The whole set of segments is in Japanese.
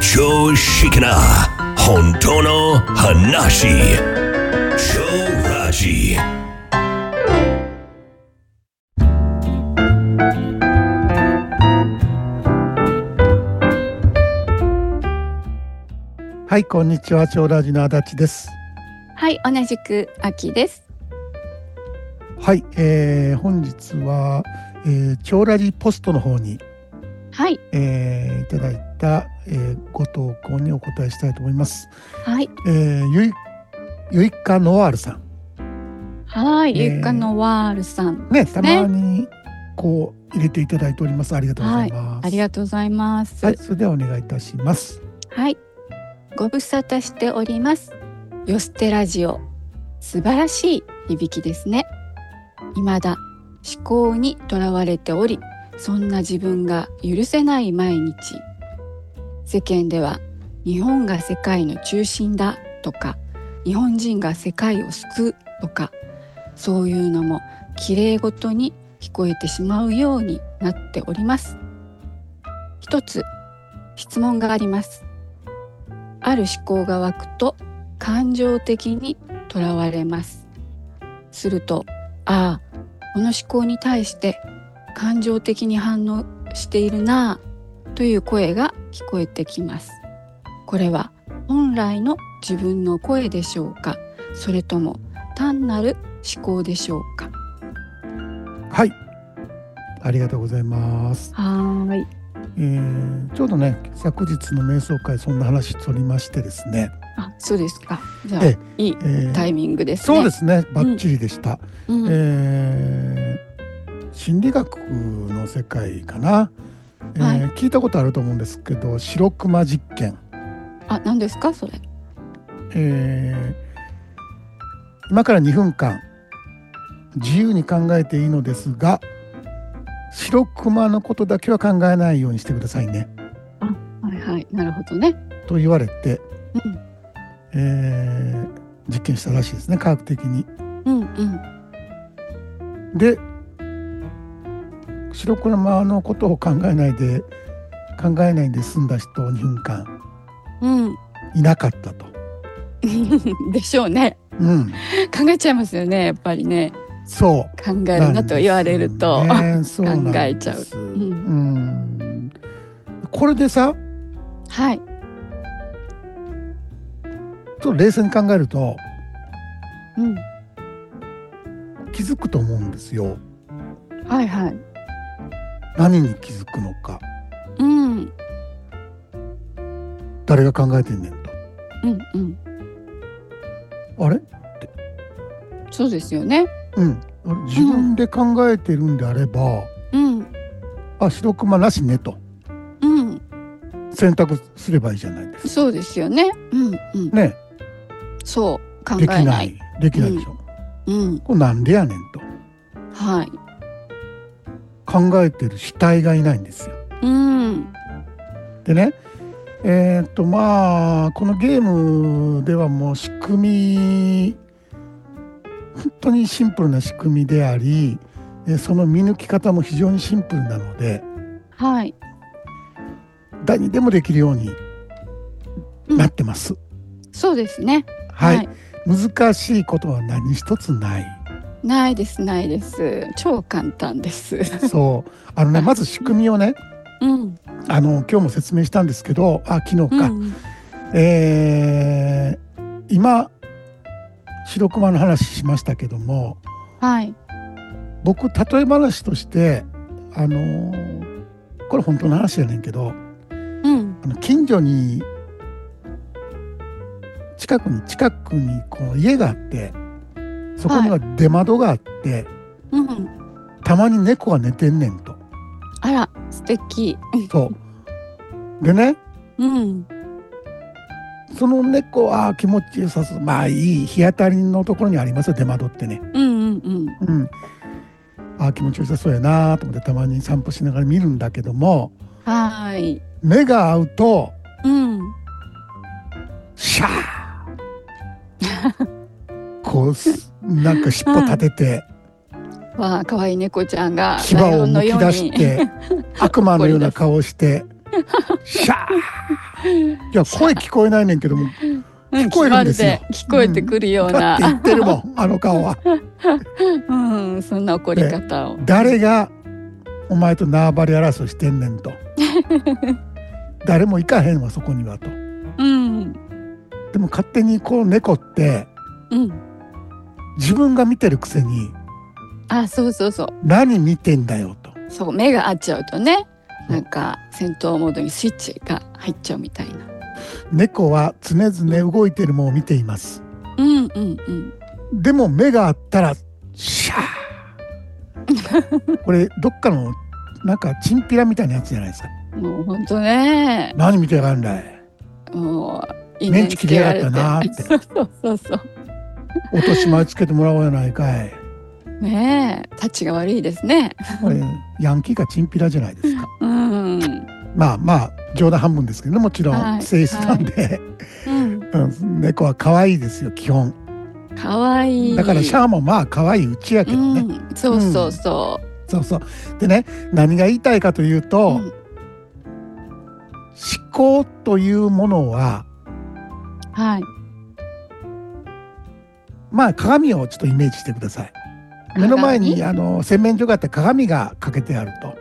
常識な本当の話。超ラジ。 はい、こんにちは。超ラジの足立です。 はい、同じく秋です。 はい、本日は、超ラジポストの方に、 はい、 いただいた、ご投稿にお答えしたいと思います。 はい、 ゆいかノワールさん。 はい、ゆいかノワールさんね、 ですね。 たまにこう入れていただいております。ありがとうございます。 はい、ありがとうございます。 はい、それではお願いいたします。 はい、ご無沙汰しております。よすてラジオ、素晴らしい響きですね。未だ思考にとらわれており、そんな自分が許せない毎日。世間では日本が世界の中心だとか、日本人が世界を救うとか、そういうのもきれいごとに聞こえてしまうようになっております。一つ質問があります。ある思考が湧くと感情的にとらわれます。すると、ああ、この思考に対して感情的に反応しているなぁという声が聞こえてきます。これは本来の自分の声でしょうか、それとも単なる思考でしょうか。 はい、ありがとうございます。 はい、 ちょうどね、昨日の瞑想会そんな話取りましてですね。 あ、そうですか。じゃあいいタイミングですね。 そうですね、バッチリでした。心理学の世界かな、聞いたことあると思うんですけど、白熊実験。 あ、何ですかそれ。 今から2分間自由に考えていいのですが、白熊のことだけは考えないようにしてくださいね。 あ、はいはい、なるほどね。 と言われて、実験したらしいですね、科学的に。で、白熊のことを考えないで済んだ人2分間いなかったと。 でしょうね。考えちゃいますよね、やっぱりね。 そう考えるなと言われると、考えちゃう。 これでさ、 はい、 ちょっと冷静に考えると、気づくと思うんですよ。 はいはい。 何に気づくのか。誰が考えてんねんと。あれって。 そうですよね。 自分で考えてるんであれば、あ、白熊なしねと、選択すればいいじゃないですか。 そうですよね。 ね、 そう考えない。 できないでしょ。これなんでやねんと。 はい。 考えてる主体がいないんですよ。でね、まあこのゲームではもう仕組み、本当にシンプルな仕組みであり、その見抜き方も非常にシンプルなので、 はい、 誰にでもできるようになってます。 そうですね。 はい、難しいことは何一つない。 ないですないです。超簡単です。 そうまず仕組みをね、今日も説明したんですけど、昨日か、今白熊の話しましたけども、僕例え話としてこれ本当の話やねんけど、近所に近くにこう家があって、そこには出窓があって、たまに猫が寝てんねんと。 あら、素敵。 そうでね、その猫は気持ちよさそう、まあいい日当たりのところにありますよ、出窓ってね。気持ちよさそうやなと思ってたまに散歩しながら見るんだけども、目が合うと、シャーこうなんか尻尾立てて、 可愛い猫ちゃんが牙をむき出して悪魔のような顔をしてシャー。いや声聞こえないねんけども聞こえるんですよ。 まるで聞こえてくるような、 だって言ってるもんあの顔は。 そんな怒り方を。 誰がお前と縄張り争いしてんねんと。誰も行かへんわそこにはと。でも勝手にこう猫って自分が見てるくせに、 そうそうそう。 何見てんだよと。 そう目が合っちゃうとね、なんか戦闘モードにスイッチが入っちゃうみたいな。 猫は常々動いてるものを見ています。でも目があったらシャー。これどっかのなんかチンピラみたいなやつじゃないですか。 もう本当ね。 何見てやがるんだい。 もうメンチ切りやがったなーって。 そうそう。 落とし前つけてもらおうやないかい。 ねえ、タチが悪いですね。 これヤンキーかチンピラじゃないですか。まあまあ冗談半分ですけどね、もちろん性質なんで、猫は可愛いですよ基本。 可愛い。 だからシャーもまあ可愛いうちやけどね。 そうそうそう。 そうそう。でね、何が言いたいかというと、思考というものは、まあ鏡をちょっとイメージしてください。目の前に洗面所があって鏡がかけてあると。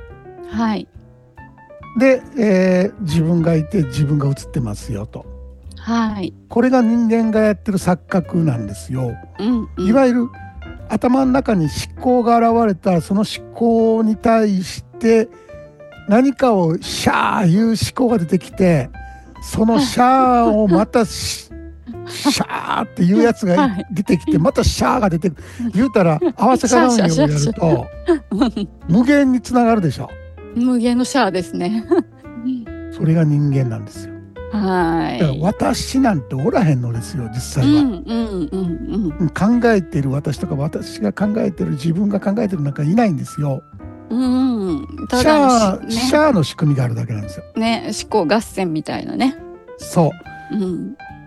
で、自分がいて自分が映ってますよと。これが人間がやってる錯覚なんですよ。いわゆる頭の中に思考が現れたら、その思考に対して何かをシャーいう思考が出てきて、そのシャーをまたシャーっていうやつが出てきて、またシャーが出てくる。言うたら合わせ鏡をやると無限につながるでしょ。 無限のシャーですね。 それが人間なんですよ。だから私なんておらへんのですよ実際は。考えてる私とか私が考えてる自分が考えてるなんかいないんですよ。シャーの仕組みがあるだけなんですよ。 ね、思考合戦みたいなね。 そう。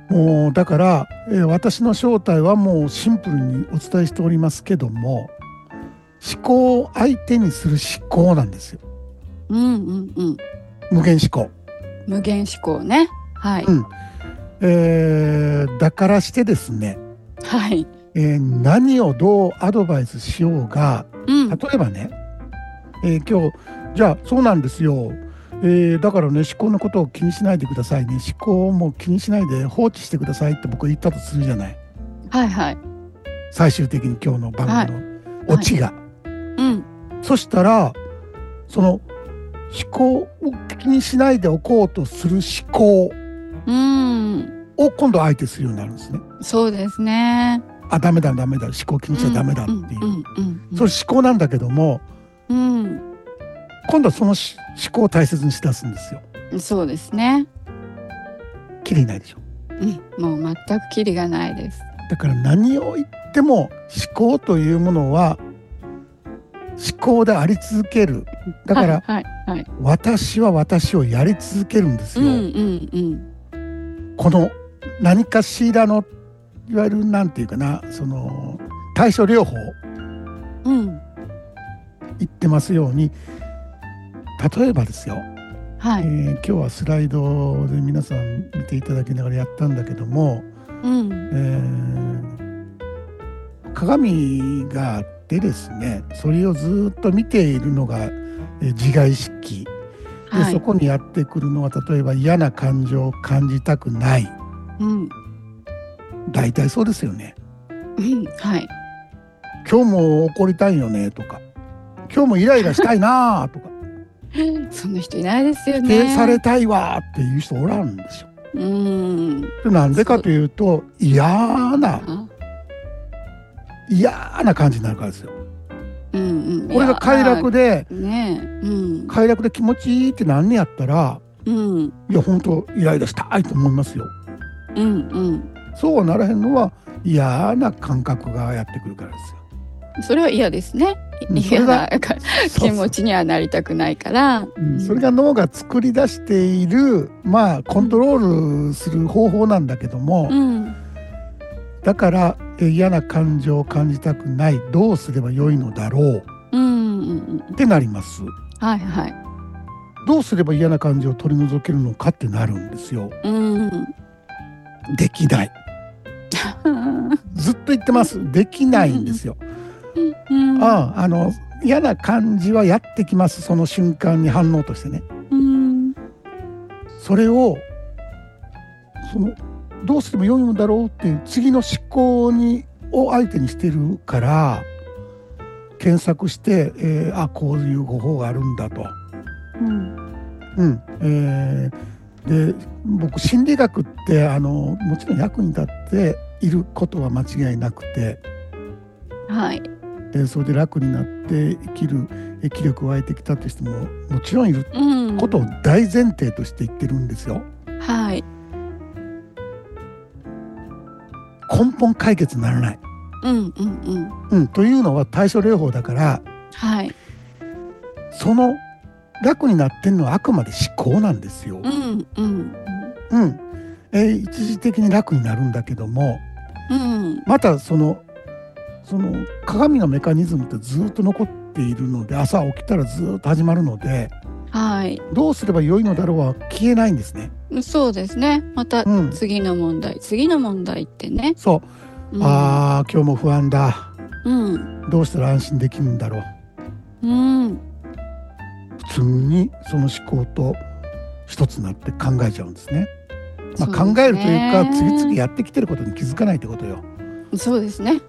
もうだから、私の正体はもうシンプルにお伝えしておりますけども、思考を相手にする思考なんですよ。無限思考。 無限思考ね。 だからしてですね、何をどうアドバイスしようが、例えばね、今日じゃあそうなんですよ、だからね思考のことを気にしないでくださいね、思考も気にしないで放置してくださいって僕は言ったとするじゃない。最終的に今日の番組のオチが、そしたらその思考を気にしないでおこうとする思考を今度相手するようになるんですね。 そうですね。 ダメだ思考気にしちゃダメだっていう、それ思考なんだけども、今度はその思考を大切にしだすんですよ。 そうですね。 キリないでしょ。 もう全くキリがないです。 だから何を言っても思考というものは思考であり続ける。だから、私は私をやり続けるんですよ。この何かしらのいわゆるなんていうかな、その対処療法、言ってますように、例えばですよ、今日はスライドで皆さん見ていただきながらやったんだけども、鏡があってですね、それをずっと見ているのが自我意識で、そこにやってくるのは例えば嫌な感情を感じたくない、大体そうですよね。今日も怒りたいよねとか、今日もイライラしたいなとかそんな人いないですよね。 否定されたいわっていう人おらんでしょ。なんでかというと嫌な感じになるからですよ。これが快楽で、快楽で気持ちいいってなんねやったら、いや本当イライラしたいと思いますよ。そうはならへんのは嫌な感覚がやってくるからですよ。 それは嫌ですね。嫌な気持ちにはなりたくないから、 それが脳が作り出しているコントロールする方法なんだけども、だから嫌な感情を感じたくない、どうすればよいのだろうってなります。 どうすれば嫌な感じを取り除けるのかってなるんですよ。できないずっと言ってます。できないんですよ。嫌な感じはやってきます。その瞬間に反応としてね。それをどうすれば良いのだろうっていう次の思考を相手にしてるから検索して、こういう方法があるんだと。で僕心理学ってもちろん役に立っていることは間違いなくて、それで楽になって生きる気力湧いてきたとしてももちろんいることを大前提として言ってるんですよ。根本解決にならない。というのは対処療法だから、その楽になってるのはあくまで思考なんですよ。一時的に楽になるんだけども、またその鏡のメカニズムってずっと残っているので、朝起きたらずっと始まるので、どうすれば良いのだろうは消えないんですね。 そうですね。また次の問題、次の問題ってね。 そう、今日も不安だ、どうしたら安心できるんだろう。普通にその思考と一つになって考えちゃうんですね。考えるというか次々やってきてることに気づかないってことよ。 そうですね。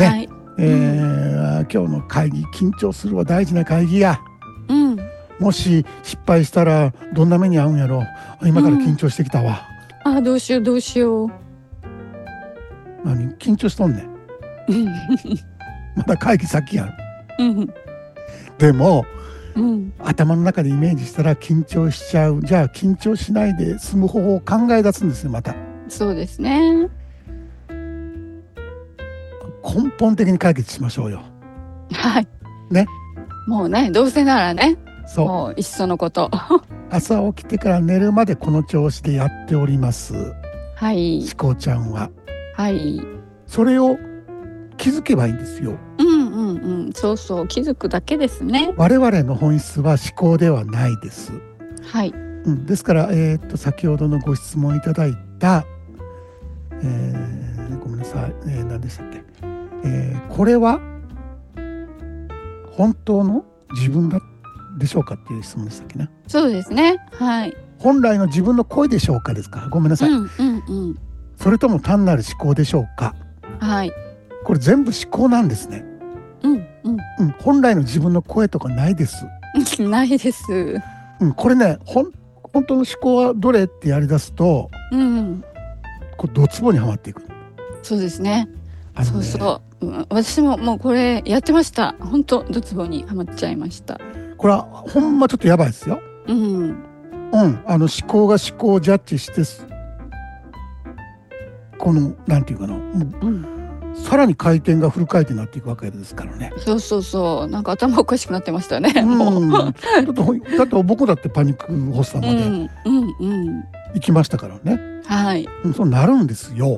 今日の会議緊張するわ、大事な会議や。もし失敗したらどんな目に遭うんやろ。今から緊張してきたわ。 どうしようどうしよう。 何緊張しとんねんまだ会議先やん。でも、頭の中でイメージしたら緊張しちゃう。じゃあ緊張しないで済む方法を考え出すんですよ。またそうですね。 根本的に解決しましょうよ。ね。 もうね、どうせならね、 そうもういっそのこと朝起きてから寝るまでこの調子でやっております。しこちゃんは。それを気づけばいいんですよ。 そうそう、気づくだけですね。 我々の本質は思考ではないです。ですから、先ほどのご質問いただいた、ごめんなさい、何でしたっけ、これは本当の自分でしょうかっていう質問でしたっけね。 そうですね。 本来の自分の声でしょうかですか。ごめんなさい。それとも単なる思考でしょうか。これ全部思考なんですね。本来の自分の声とかないです。 ないです。 これね、本当の思考はどれってやりだすと、これドツボにはまっていく。 そうですね。私ももうこれやってました。本当ドツボにはまっちゃいました。 これはほんまちょっとやばいですよ。思考が思考をジャッジしてこのなんていうかな、さらに回転がフル回転になっていくわけですからね。 そうなんか頭おかしくなってましたね。 だって僕だってパニック発作まで行きましたからね。そうなるんですよ。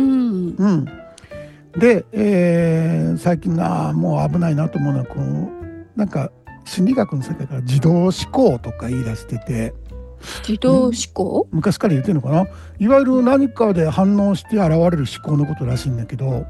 で、最近もう危ないなと思うのはなんか心理学の世界から自動思考とか言い出してて。 自動思考、 昔から言ってるのかな。いわゆる何かで反応して現れる思考のことらしいんだけど、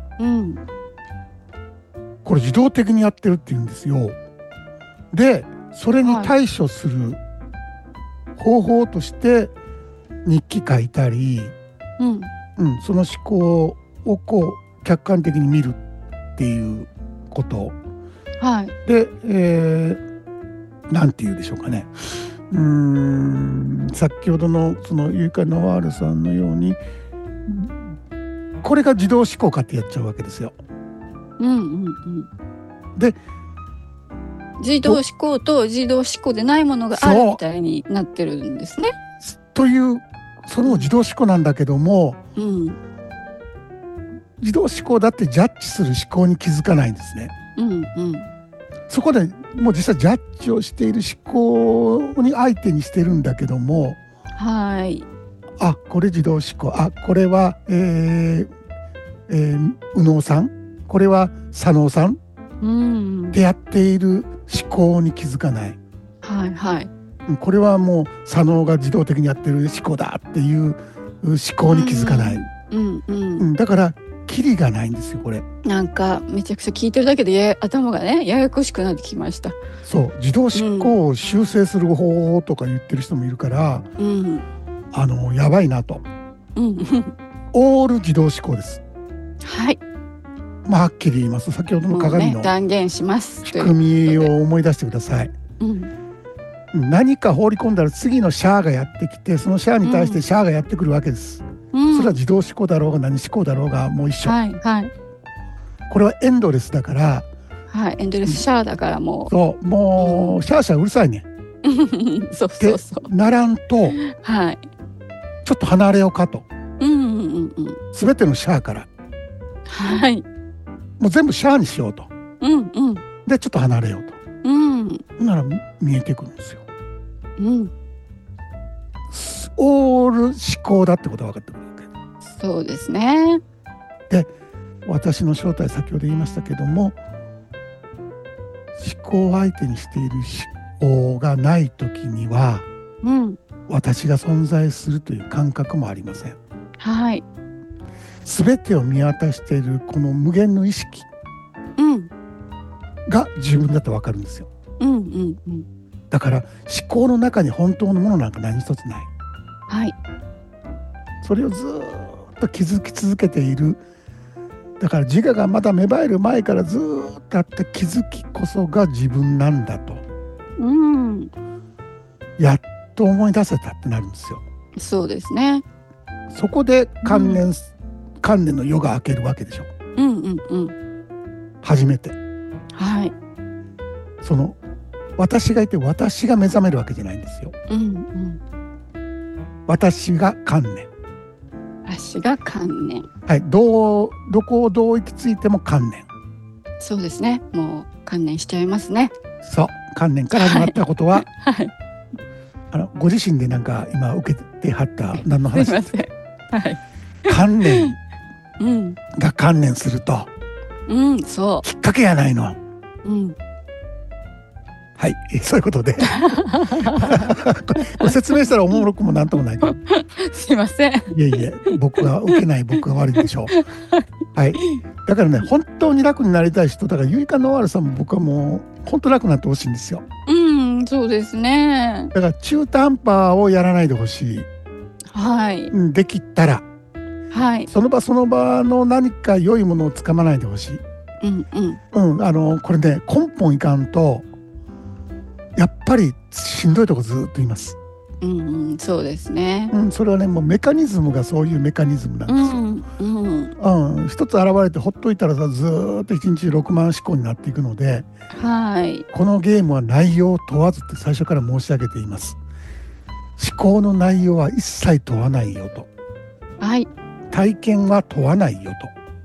これ自動的にやってるって言うんですよ。でそれに対処する方法として日記書いたり、その思考をこう客観的に見るっていうこと、で、なんて言うでしょうかね。先ほどのそのユイカ・ナワールさんのようにこれが自動思考かってやっちゃうわけですよ。で自動思考と自動思考でないものがあるみたいになってるんですね。 というその自動思考なんだけども、自動思考だってジャッジする思考に気づかないんですね。そこでもう実際ジャッジをしている思考に相手にしてるんだけども、これ自動思考、これは、右脳さん、これは左脳さんってやっている思考に気づかない。 これはもう左脳が自動的にやってる思考だっていう思考に気づかない、だからキリがないんですよこれ。 なんかめちゃくちゃ聞いてるだけで頭がねややこしくなってきました。 そう自動思考を修正する方法とか言ってる人もいるから、やばいなと、オール自動思考です。 はい。 はっきり言います。先ほどの鏡の断言します仕組みを思い出してください。何か放り込んだら次のシャアがやってきて、そのシャアに対してシャアがやってくるわけです。それは自動思考だろうが何思考だろうがもう一緒。これはエンドレスだから。 エンドレスシャアだからもう。 そうもうシャアシャアうるさいね。 そうそうそう。 ならんと、ちょっと離れようかと。すべてのシャアから。もう全部シャアにしようと。でちょっと離れようと。なら見えてくるんですよ。オール思考だってことが分かってくるわけ。そうですね。 で私の正体先ほど言いましたけども、思考を相手にしている思考がない時には、私が存在するという感覚もありません。全てを見渡しているこの無限の意識が自分だと分かるんですよ。だから思考の中に本当のものなんか何一つない。それをずっと気づき続けている。だから自我がまだ芽生える前からずっとあった気づきこそが自分なんだと、やっと思い出せたってなるんですよ。 そうですね。 そこで観念の夜が明けるわけでしょ。初めて。その私がいて私が目覚めるわけじゃないんですよ。私が観念。 私が観念。 どこをどう行き着いても観念。 そうですね。もう観念しちゃいますね。 そう観念から始まったことは、ご自身でなんか今受けてはった何の話ですか。観念が観念すると、 そうきっかけやないの。そういうことでご説明したらおもろくもなんともないけどすいません。 いえ僕が受けない僕が悪いでしょう。だからね本当に楽になりたい人だからユイカノワールさんも僕はもう本当楽になってほしいんですよ。 そうですね。 だから中途半端をやらないでほしい。できたら、その場その場の何か良いものをつかまないでほしい。これね根本いかんとやっぱりしんどいとこずっといます。 そうですね。 それはねもうメカニズムがそういうメカニズムなんですよ。一つ現れてほっといたらさずっと1日6万思考になっていくので、このゲームは内容を問わずって最初から申し上げています。思考の内容は一切問わないよと。体験は問わないよと。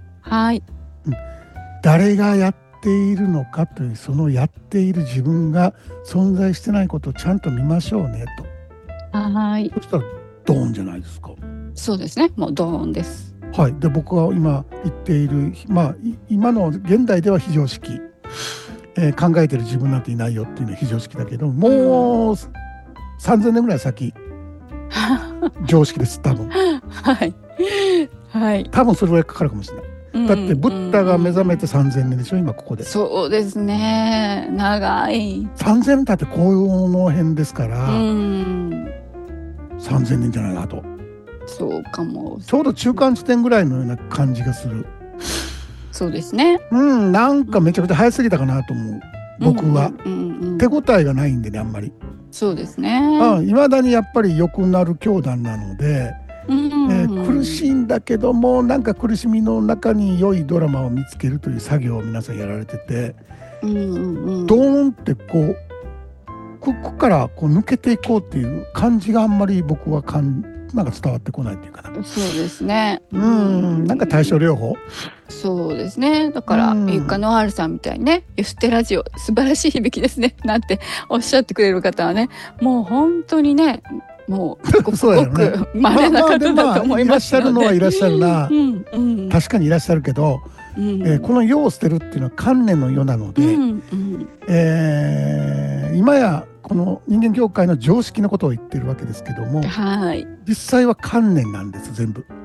誰がやっているのかというそのやっている自分が存在してないことをちゃんと見ましょうねと。そしたらドーンじゃないですか。 そうですね。もうドーンです。 で僕が今言っている、今の現代では非常識、考えてる自分なんていないよっていうのは非常識だけどもう3000年ぐらい先常識です多分。多分それぐらいかかるかもしれない。だってブッダが目覚めて3000年でしょ今ここで。 そうですね。長い。 3000年経ってこの辺ですから3000年じゃないなと。 そうかも。 ちょうど中間地点ぐらいのような感じがする。 そうですね。 なんかめちゃくちゃ早すぎたかなと思う僕は。手応えがないんでねあんまり。 そうですね。 未だにやっぱり良くなる教団なので苦しいんだけどもなんか苦しみの中に良いドラマを見つけるという作業を皆さんやられてて、ドーンってここから抜けていこうっていう感じがあんまり僕はなんか伝わってこないっていうかな。 そうですね。 なんか対症療法。 そうですね。だからユカノアールさんみたいにね、ヨステラジオ素晴らしい響きですねなんておっしゃってくれる方はね、もう本当にね、もうごく稀な方だと思いますので、いらっしゃるのはいらっしゃるな。確かにいらっしゃるけど、この世を捨てるっていうのは観念の世なので、今やこの人間業界の常識のことを言ってるわけですけども、 はい、 実際は観念なんです全部。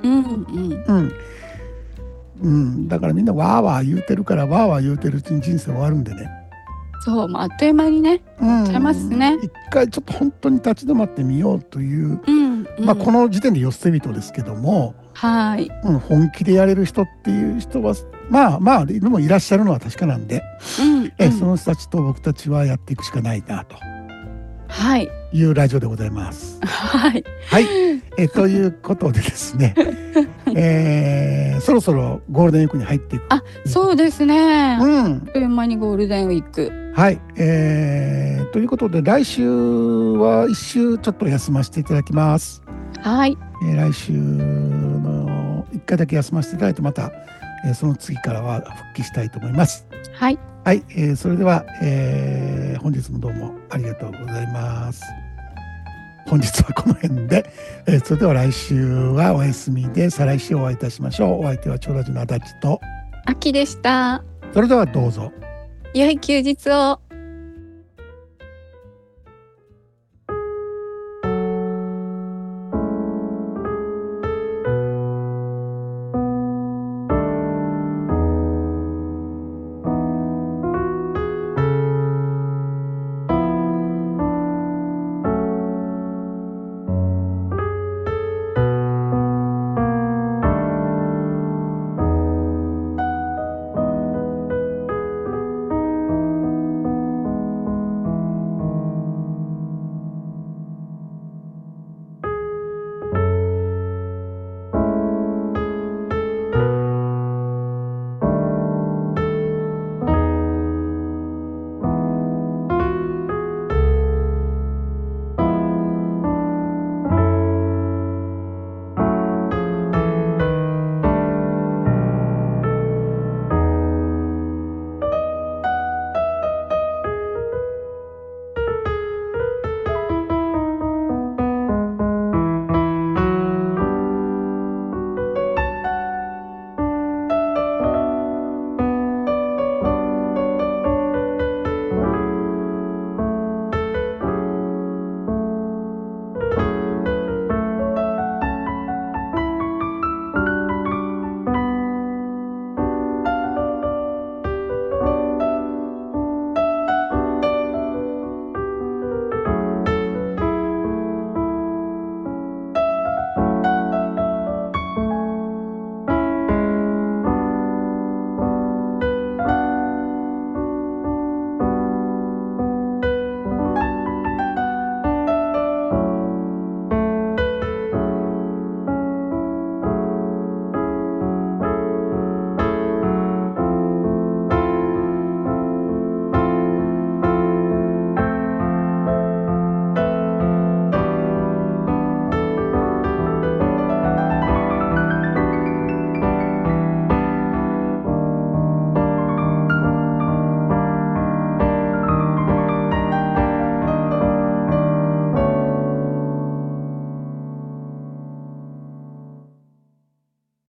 だからみんなわーわー言うてるからわーわー言うてるうちに人生終わるんでね。 そう、あっという間にね、終わっちゃいますね。 一回ちょっと本当に立ち止まってみようという、この時点でよ捨て人ですけども、 はい、 本気でやれる人っていう人はでもいらっしゃるのは確かなんで、その人たちと僕たちはやっていくしかないなと。はい、いうラジオでございます。はい、ということでですね、そろそろゴールデンウィークに入っていく。 そうですね。あっという間にゴールデンウィーク。 はい、ということで来週は1週ちょっと休ませていただきます。はい。来週の1回だけ休ませていただいて、また、その次からは復帰したいと思います。はい。はい、それでは、本日もどうもありがとうございます。本日はこの辺で、それでは来週はお休みで、再来週お会いいたしましょう。お相手は長ラジの足立とあきでした。 それではどうぞ。 良い休日を。